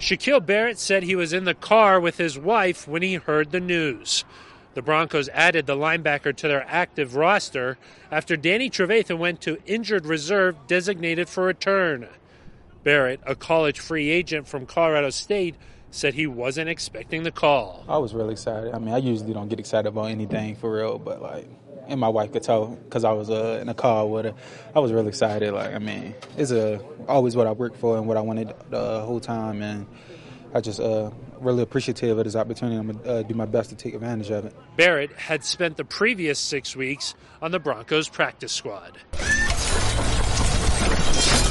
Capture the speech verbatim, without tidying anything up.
Shaquille Barrett said he was in the car with his wife when he heard the news. The Broncos added the linebacker to their active roster after Danny Trevathan went to injured reserve designated for return. Barrett, a college free agent from Colorado State, said he wasn't expecting the call. I was really excited. I mean, I usually don't get excited about anything for real, but like, and my wife could tell because I was uh, in a car with her. I was really excited. Like, I mean, it's a, always what I worked for and what I wanted the whole time, and I just uh, really appreciative of this opportunity. I'm going to uh, do my best to take advantage of it. Barrett had spent the previous six weeks on the Broncos practice squad.